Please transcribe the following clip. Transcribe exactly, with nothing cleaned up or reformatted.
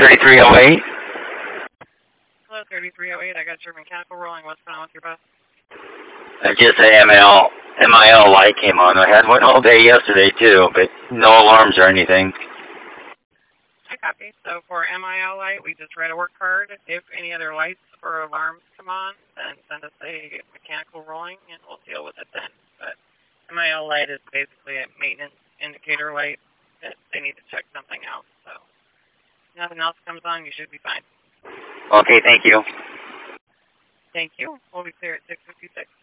thirty-three oh eight. Hello, thirty-three oh eight. I got your mechanical rolling. What's going on with your bus? Uh, just a M L, M I L light came on. I had one all day yesterday too, but no alarms or anything. I copy. So for M I L light, we just write a work card. If any other lights or alarms come on, then send us a mechanical rolling, and we'll deal with it then. But M I L light is basically a maintenance indicator light that they need to check something out. So if nothing else comes on, you should be fine. Okay, thank you. Thank you. We'll be clear at six fifty-six.